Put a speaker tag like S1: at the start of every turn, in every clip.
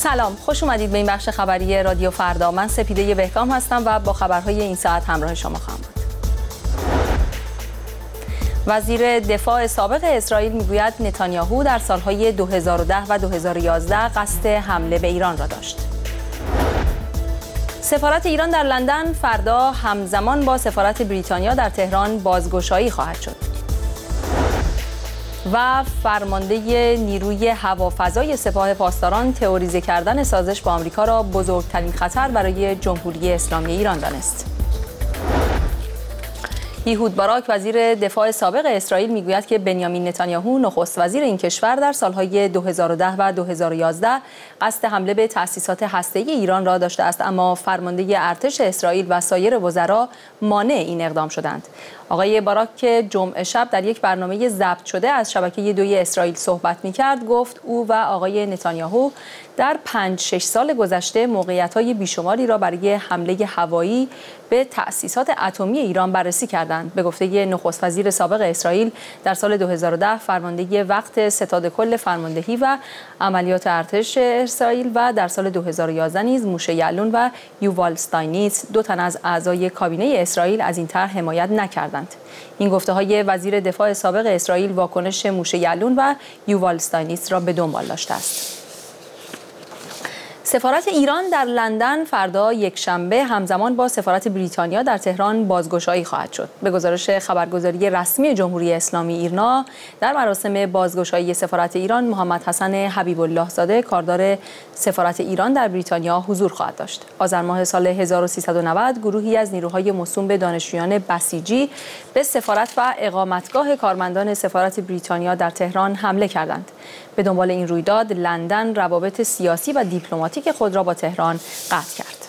S1: سلام، خوش اومدید به این بخش خبری رادیو فردا. من سپیده بهکام هستم و با خبرهای این ساعت همراه شما خواهم بود. وزیر دفاع سابق اسرائیل میگوید نتانیاهو در سالهای 2010 و 2011 قصد حمله به ایران را داشت. سفارت ایران در لندن فردا همزمان با سفارت بریتانیا در تهران بازگشایی خواهد شد. و فرمانده نیروی هوافضای سپاه پاسداران تئوریزه کردن سازش با آمریکا را بزرگترین خطر برای جمهوری اسلامی ایران دانست. ایهود باراک وزیر دفاع سابق اسرائیل میگوید که بنیامین نتانیاهو نخست وزیر این کشور در سالهای 2010 و 2011 قصد حمله به تأسیسات هسته‌ای ایران را داشته است، اما فرمانده ارتش اسرائیل و سایر وزرا مانع این اقدام شدند. آقای باراک که جمعه شب در یک برنامه ضبط شده از شبکه 2 اسرائیل صحبت می‌کرد، گفت او و آقای نتانیاهو در 5-6 سال گذشته موقعیت‌های بیشماری را برای حمله هوایی به تأسیسات اتمی ایران بررسی کردند. به گفته نخست وزیر سابق اسرائیل، در سال 2010 فرمانده وقت ستاد کل فرماندهی و عملیات ارتش اسرائیل و در سال 2011 نیز موشه یعلون و یووال استاینیتس، 2 تن از اعضای کابینه اسرائیل، از این طرح حمایت نکردند. این گفته‌های وزیر دفاع سابق اسرائیل واکنش موشه یعلون و یووال استاینیتس را به دنبال داشته است. سفارت ایران در لندن فردا یکشنبه همزمان با سفارت بریتانیا در تهران بازگشایی خواهد شد. به گزارش خبرگزاری رسمی جمهوری اسلامی ایرنا، در مراسم بازگشایی سفارت ایران محمد حسن حبیب الله زاده کاردار سفارت ایران در بریتانیا حضور خواهد داشت. آذر ماه سال 1390 گروهی از نیروهای موسوم به دانشجویان بسیجی به سفارت و اقامتگاه کارمندان سفارت بریتانیا در تهران حمله کردند. به دنبال این رویداد لندن روابط سیاسی و دیپلماتیک خود را با تهران قطع کرد.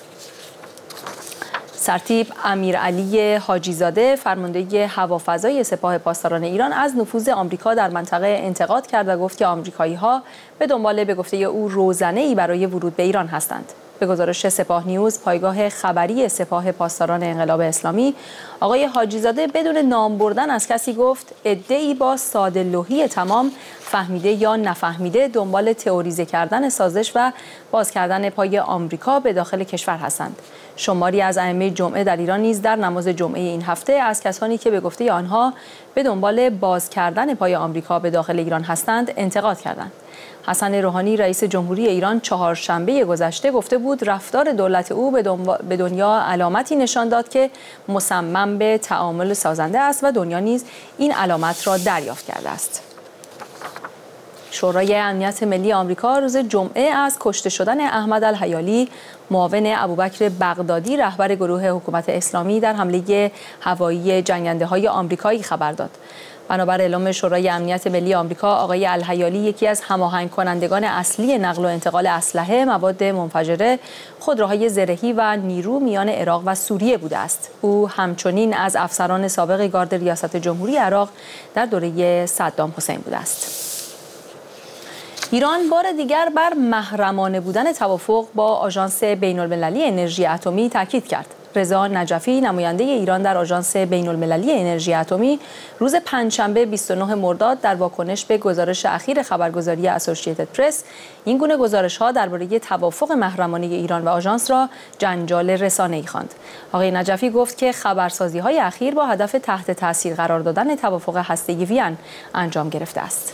S1: سرتیپ امیرعلی حاجیزاده فرمانده هوافضای سپاه پاسداران ایران از نفوذ آمریکا در منطقه انتقاد کرد و گفت که آمریکایی‌ها به دنبال به گفته او روزنه‌ای برای ورود به ایران هستند. به گزارش سپاه نیوز، پایگاه خبری سپاه پاسداران انقلاب اسلامی، آقای حاجیزاده بدون نام بردن از کسی گفت عده‌ای با ساده‌لوحی تمام، فهمیده یا نفهمیده، دنبال تئوریزه کردن سازش و باز کردن پای آمریکا به داخل کشور هستند. شماری از ائمه جمعه در ایران نیز در نماز جمعه این هفته از کسانی که به گفته آنها به دنبال باز کردن پای آمریکا به داخل ایران هستند انتقاد کردند. حسن روحانی رئیس جمهوری ایران چهارشنبه گذشته گفته بود رفتار دولت او به دنیا علامتی نشان داد که مصمم به تعامل سازنده است و دنیا نیز این علامت را دریافت کرده است. شورای امنیت ملی آمریکا روز جمعه از کشته شدن احمد الحیالی، معاون ابوبکر بغدادی رهبر گروه حکومت اسلامی، در حمله هوایی جنگنده‌های آمریکایی خبر داد. بنابر اعلام شورای امنیت ملی آمریکا، آقای الحیالی یکی از هماهنگ کنندگان اصلی نقل و انتقال اسلحه، مواد منفجره، خودروهای زرهی و نیرو میان عراق و سوریه بوده است. او همچنین از افسران سابق گارد ریاست جمهوری عراق در دوره صدام حسین بوده است. ایران بار دیگر بر محرمانه بودن توافق با آژانس بین‌المللی انرژی اتمی تاکید کرد. رضا نجفی، نماینده ایران در آژانس بین‌المللی انرژی اتمی، روز پنجشنبه 29 مرداد در واکنش به گزارش اخیر خبرگزاری اسوسییتد پرس این گونه گزارش‌ها درباره توافق محرمانه ایران و آژانس را جنجال رسانه‌ای خواند. آقای نجفی گفت که خبرسازی‌های اخیر با هدف تحت تاثیر قرار دادن توافق هسته‌ای وین انجام گرفته است.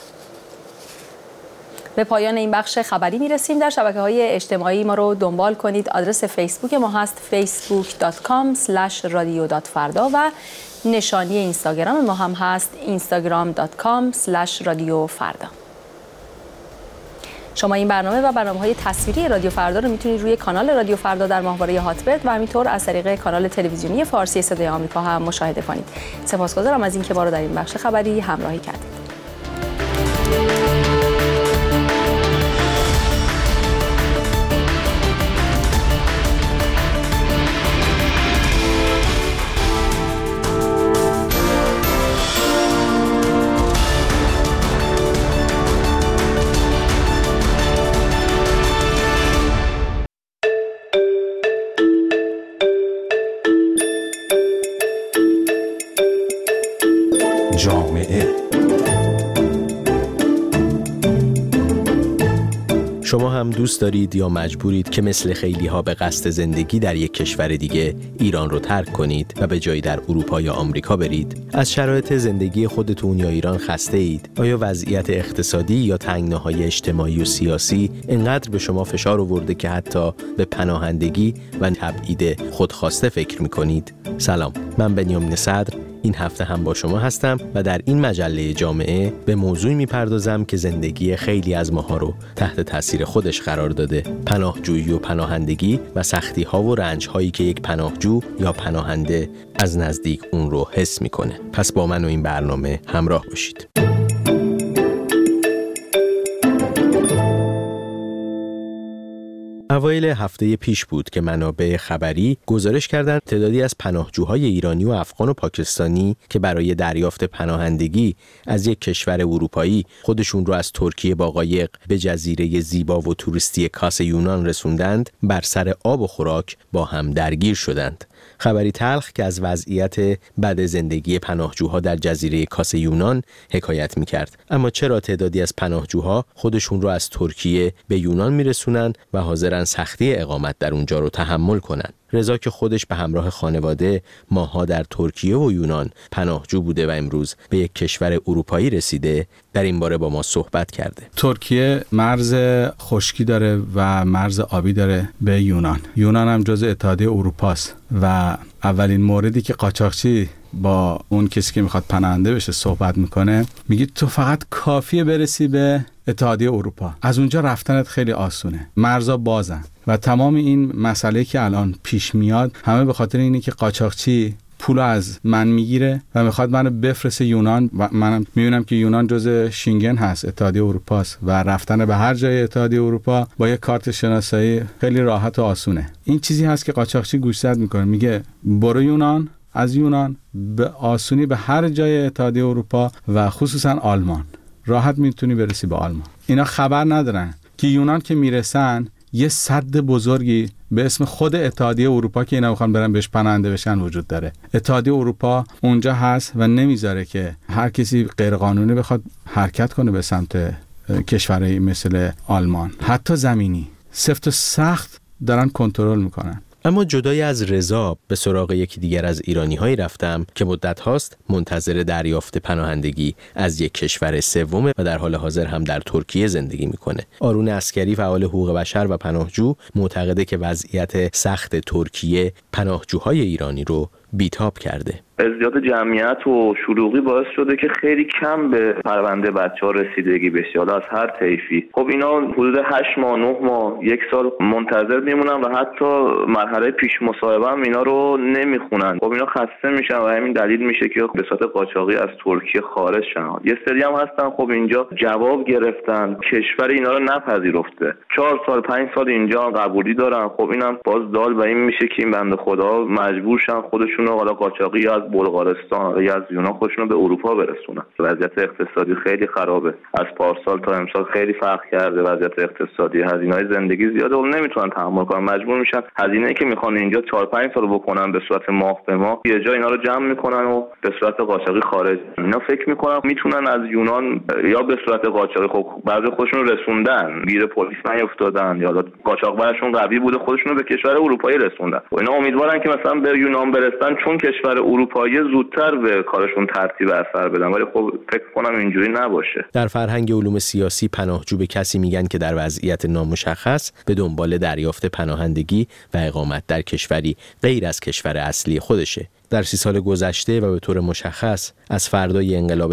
S1: به پایان این بخش خبری میرسیم. در شبکه‌های اجتماعی ما رو دنبال کنید. آدرس فیسبوک ما هست facebook.com/radio.farda و نشانی اینستاگرام ما هم هست instagram.com/radiofarda. شما این برنامه و برنامه‌های تصویری رادیو فردا رو میتونید روی کانال رادیو فردا در ماهواره هاتبرد و همینطور از طریق کانال تلویزیونی فارسی صدای آمریکا هم مشاهده کنید. سپاسگزارم از اینکه ما رو در این بخش خبری همراهی کردید.
S2: جامعه شما هم دوست دارید یا مجبورید که مثل خیلی‌ها به قصد زندگی در یک کشور دیگه ایران رو ترک کنید و به جایی در اروپا یا آمریکا برید؟ از شرایط زندگی خودتون یا ایران خسته اید؟ آیا وضعیت اقتصادی یا تنگناهای اجتماعی و سیاسی انقدر به شما فشار آورده که حتی به پناهندگی و تبعید خودخواسته فکر می‌کنید؟ سلام، من بنیامین صدر این هفته هم با شما هستم و در این مجله جامعه به موضوعی میپردازم که زندگی خیلی از ماها رو تحت تاثیر خودش قرار داده: پناهجویی و پناهندگی و سختی‌ها و رنج‌هایی که یک پناهجو یا پناهنده از نزدیک اون رو حس میکنه. پس با من و این برنامه همراه باشید. اوایل هفته پیش بود که منابع خبری گزارش کردند تعدادی از پناهجوهای ایرانی و افغان و پاکستانی که برای دریافت پناهندگی از یک کشور اروپایی خودشون رو از ترکیه با قایق به جزیره زیبا و توریستی کاس یونان رسوندند، بر سر آب و خوراک با هم درگیر شدند. خبری تلخ که از وضعیت بد زندگی پناهجوها در جزیره کاس یونان حکایت می‌کرد. اما چرا تعدادی از پناهجوها خودشون رو از ترکیه به یونان میرسونن و حاضرن سختی اقامت در اونجا رو تحمل کنن؟ رضا که خودش به همراه خانواده ماها در ترکیه و یونان پناهجو بوده و امروز به یک کشور اروپایی رسیده، در این باره با ما صحبت کرده.
S3: ترکیه مرز خشکی داره و مرز آبی داره به یونان. یونان هم جزء اتحادیه اروپاست و اولین موردی که قاچاقچی با اون کسی که میخواد پناهنده بشه صحبت میکنه، میگه تو فقط کافیه برسی به اتحادیه اروپا، از اونجا رفتنت خیلی آسونه، مرزا بازن. و تمام این مسئله که الان پیش میاد همه به خاطر اینه که قاچاقچی پول از من میگیره و میخواد منو بفرسته یونان و منم میبینم که یونان جزء شنگن هست، اتحادیه اروپاست و رفتن به هر جای اتحادیه اروپا با یک کارت شناسایی خیلی راحت و آسونه. این چیزی هست که قاچاقچی گوشزد میکنه، میگه برو یونان، از یونان به آسونی به هر جای اتحادیه اروپا و خصوصا آلمان راحت میتونی برسی به آلمان. اینا خبر ندارن که یونان که میرسن یه سد بزرگی به اسم خود اتحادیه اروپا که اینا میخوان برن بهش پناهنده بشن وجود داره. اتحادیه اروپا اونجا هست و نمیذاره که هر کسی غیرقانونی بخواد حرکت کنه به سمت کشورهای مثل آلمان. حتی زمینی سفت و سخت دارن کنترل میکنن.
S2: اما جدای از رضا به سراغ یکی دیگر از ایرانی‌هایی رفتم که مدت هاست منتظر دریافت پناهندگی از یک کشور سوم و در حال حاضر هم در ترکیه زندگی میکنه. آرون عسکری، فعال حقوق بشر و پناهجو، معتقده که وضعیت سخت ترکیه پناهجوهای ایرانی رو بیتاب کرده.
S4: ازدیاد جمعیت و شلوغی باعث شده که خیلی کم به پرونده بچه‌ها رسیدگی بشه، حالا از هر طیفی. خب اینا حدود 8 ماه 9 ماه 1 سال منتظر میمونن و حتی مرحله پیش مصاحبه هم اینا رو نمیخونن. خب اینا خسته میشن و همین دلیل میشه که به صورت قاچاقی از ترکیه خارج شن. یه سری هم هستن خب اینجا جواب گرفتن، کشور اینا رو نپذیرفته، 4 سال 5 سال اینجا قبولی دارن. خب اینم باز دال به این میشه که این بنده خدا مجبور شن خودشون رو حالا قاچاقی از بلغارستان یا از یونان خودشون به اروپا برسونن. وضعیت اقتصادی خیلی خرابه، از پارسال تا امسال خیلی فرق کرده وضعیت اقتصادی، هزینه‌های زندگی زیاده و نمیتونن تحمل کنن، مجبور میشن هزینه‌ای که میخوان اینجا 4 5 سال بکنن به صورت ماه به ماه یه جا اینا رو جمع میکنن و به صورت قاچاقی خارج. اینا فکر میکنن میتونن از یونان یا به صورت قاچاقی، خب بعضی خودشون رو رسوندن، گیر پلیس نیافتادن یا قاچاق برشون قوی بوده خودشون رو به کشور اروپایی رسوندن و اینا امیدوارن که مثلا به یونان برسن چون کشور اروپایی زودتر به کارشون ترتیب اثر بدن، ولی خب فکر کنم اینجوری نباشه.
S2: در فرهنگ علوم سیاسی پناهجو به کسی میگن که در وضعیت نامشخص به دنبال دریافت پناهندگی و اقامت در کشوری غیر از کشور اصلی خودشه. در 30 سال گذشته و به طور مشخص از فردای انقلاب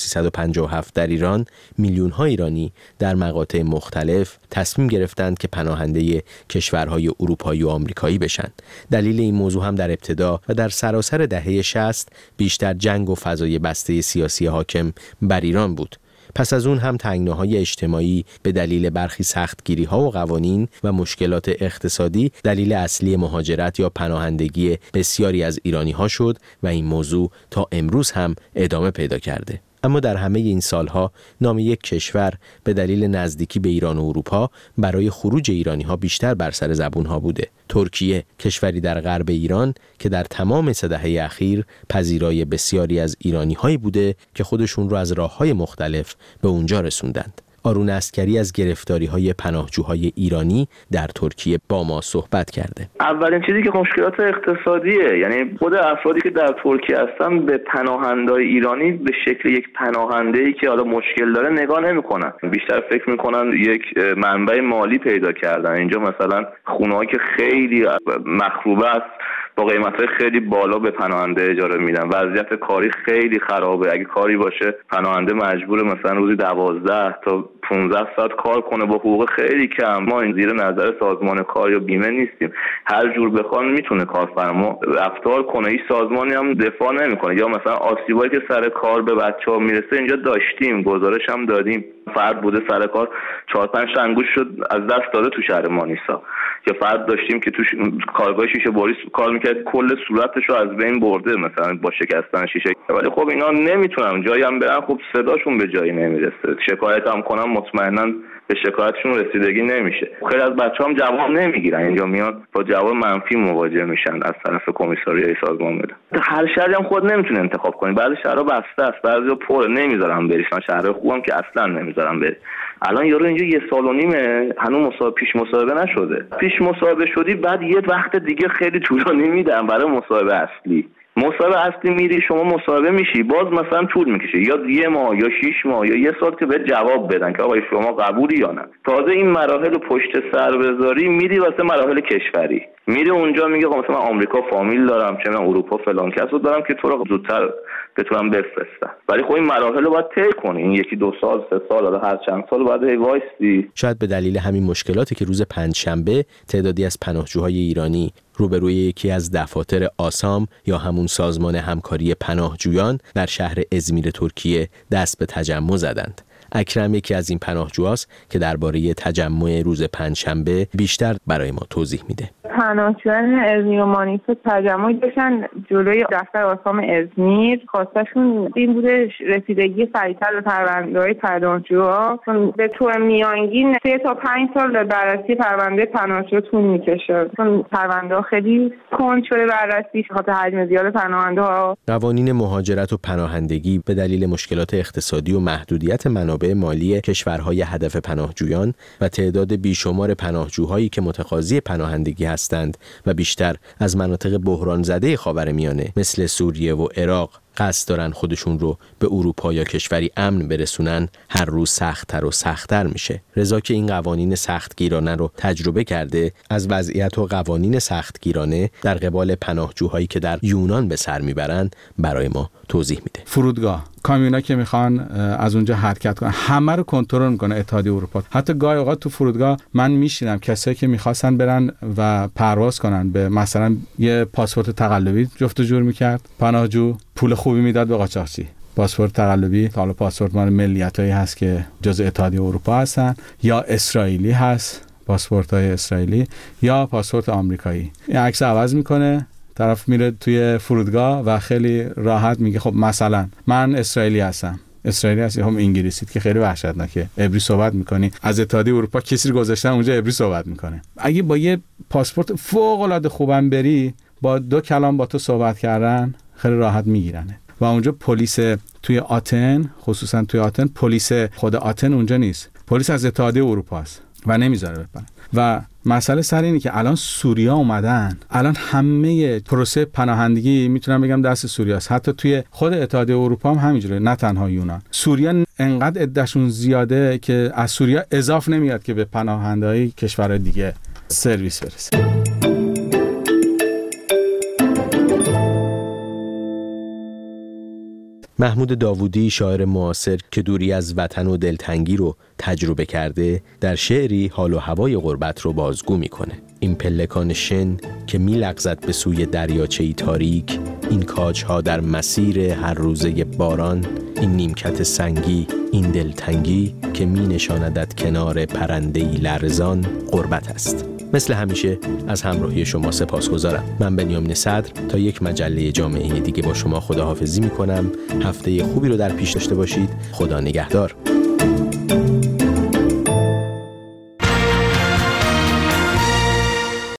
S2: 1357 در ایران، میلیون‌ها ایرانی در مقاطع مختلف تصمیم گرفتند که پناهنده کشورهای اروپایی و آمریکایی بشن. دلیل این موضوع هم در ابتدا و در سراسر دهه 60 بیشتر جنگ و فضای بسته سیاسی حاکم بر ایران بود. پس از اون هم تنگناهای اجتماعی به دلیل برخی سختگیری‌ها و قوانین و مشکلات اقتصادی دلیل اصلی مهاجرت یا پناهندگی بسیاری از ایرانی‌ها شد و این موضوع تا امروز هم ادامه پیدا کرده. اما در همه این سالها نام یک کشور به دلیل نزدیکی به ایران و اروپا برای خروج ایرانی‌ها بیشتر بر سر زبون‌ها بوده. ترکیه، کشوری در غرب ایران که در تمام 3 دهه اخیر پذیرای بسیاری از ایرانی‌هایی بوده که خودشون رو از راه‌های مختلف به اونجا رسوندند. آرون عسکری از گرفتاری‌های پناهجوهای ایرانی در ترکیه با ما صحبت کرده.
S4: اولین چیزی که مشکلات اقتصادیه، یعنی خود افرادی که در ترکیه هستن به پناهنده‌های ایرانی به شکل یک پناهنده‌ای که حالا مشکل داره نگاه نمی‌کنن، بیشتر فکر می‌کنن یک منبع مالی پیدا کردن. اینجا مثلا خونه‌هایی که خیلی مخروبه است با قیمت‌های خیلی بالا به پناهنده اجاره میدن. وضعیت کاری خیلی خرابه. اگه کاری باشه پناهنده مجبوره مثلا روزی 12 تا 15 ساعت کار کنه با حقوق خیلی کم. ما این زیر نظر سازمان کار یا بیمه نیستیم. هر جور بخواد میتونه کارفرما رفتار کنه، هیچ سازمانی هم دفاع نمیکنه. یا مثلا آسیبایی که سر کار به بچه‌ها میرسه اینجا داشتیم، گزارش هم دادیم. فرد بوده سر کار 4-5 تا انگوش شد از دست داده تو شهر مانیسا. یا فرد داشتیم که تو کارگاه شیشه باری کار میکرد، کل صورتش رو از بین برده مثلا با شکستن شیشه. ولی خب اینا نمیتونن جایی هم برن، خب صداشون به جایی نمیرسه. شکایت هم کنم مطمئنا به شکایتشون رسیدگی نمیشه. خیلی از بچه‌ها هم جواب نمیگیرن، اینجا میاد با جواب منفی مواجه میشن از طرف کمیساریای سازمان ملل. هر شهری هم خود نمیتونه انتخاب کنه. بعضی شهرها بسته است، بعضیا پر نمیذارن بری. شهرهای خوبم که اصلا نمیذارن بری. الان یارو اینجا 1.5 سال هنوز پیش مصاحبه نشده. پیش مصاحبه شدی بعد یه وقت دیگه خیلی طولانی میدن برای مصاحبه اصلی. مصاحبه اصلی میری شما مصاحبه میشی، باز مثلا طول میکشه، یا 1 ماه یا 6 ماه یا 1 سال که به جواب بدن که آقا شما قبولی یا نه. تازه این مراحل رو پشت سر بذاری میری واسه مراحل کشوری، میری اونجا میگه آقا مثلا من آمریکا فامیل دارم، چه من اروپا فلان کسو دارم که تو رو زودتر بتونم بفرستم. ولی خب این مراحل رو باید طی کنی، این 1-2 سال 3 سال حالا هر چند سال باید وایسی.
S2: شاید به دلیل همین مشکلاتی که روز پنجشنبه تعدادی از پناهجوهای ایرانی روبروی یکی از دفاتر آسام یا همون سازمان همکاری پناهجویان در شهر ازمیر ترکیه دست به تجمع زدند. اکرم یکی از این پناهجوهاست که درباره تجمع روز پنجشنبه بیشتر برای ما توضیح میده.
S5: پناهجویان ازمیر و مانیسا تجمع داشتن جلوی دفتر آسام ازمیر. خواستشون این بوده رسیدگی سریعتر به پرونده‌های پناهجوها. به طور میانگین 3 تا 5 سال بررسی پرونده پناهجو طول میکشه. چون پرونده‌ها خیلی کند شده بررسی به خاطر حجم زیاد پناهنده‌ها.
S2: قوانین مهاجرت و پناهندگی به دلیل مشکلات اقتصادی و محدودیت منابع مالی کشورهای هدف پناهجویان و تعداد بیشمار پناهجوهایی که متقاضی پناهندگی هستند و بیشتر از مناطق بحران زده خاورمیانه مثل سوریه و عراق قصد دارن خودشون رو به اروپا یا کشوری امن برسونن، هر روز سخت‌تر و سخت‌تر میشه. رضا که این قوانین سختگیرانه رو تجربه کرده، از وضعیت و قوانین سختگیرانه در قبال پناهجوهایی که در یونان به سر میبرند برای ما توضیح میده.
S3: فرودگاه کامیونا که میخوان از اونجا حرکت کنن همه رو کنترل میکنه اتحادیه اروپا. حتی گاهی اوقات تو فرودگاه من میشینم کسایی که میخواستن برن و پرواز کنن به مثلا یه پاسپورت تقلبی جفت و جور میکرد پناهجو، پول خوبی میداد به قاچاقچی. پاسپورت تقلبی، حالا پاسپورت مال ملیتایی هست که جزء اتحادیه اروپا هستن، یا اسرائیلی هست پاسپورت‌های اسرائیلی، یا پاسپورت آمریکایی. این عکس عوض میکنه، طرف میره توی فرودگاه و خیلی راحت میگه خب مثلا من اسرائیلی هستم. اسرائیلی هستی هم انگلیسیت که خیلی وحشتناکه، عبری صحبت میکنی، از اتحادیه اروپا کسی رو گذاشتن اونجا عبری صحبت میکنه. اگه با یه پاسپورت فوق العاده خوبم بری، با 2 کلام با تو صحبت کردن خیلی راحت میگیرنه. و اونجا پلیس توی آتن، خصوصا توی آتن، پلیس خود آتن اونجا نیست، پلیس از اتحادیه اروپا است و نمیذاره بپرن. و مسئله سر اینه که الان سوریا اومدن، الان همه پروسه پناهندگی میتونم بگم دست سوریا است. حتی توی خود اتحادیه اروپا هم همینجوره، نه تنها یونان. سوریا انقدر عدهشون زیاده که از سوریا اضافه نمیاد که به پناهنده‌های کشورهای دیگه سرویس برسه.
S2: محمود داوودی، شاعر معاصر که دوری از وطن و دلتنگی رو تجربه کرده، در شعری حال و هوای غربت رو بازگو میکنه. این پلکان شن که میلغزد به سوی دریاچه‌ای تاریک، این کاج‌ها در مسیر هر روزه باران، این نیمکت سنگی، این دلتنگی که مینشاندت کنار پرنده‌ای لرزان، غربت است. مثل همیشه از همراهی شما سپاسگزارم. من بنیامین صدر تا یک مجله جامعه دیگه با شما خداحافظی میکنم. هفته خوبی رو در پیش داشته باشید. خدا نگهدار.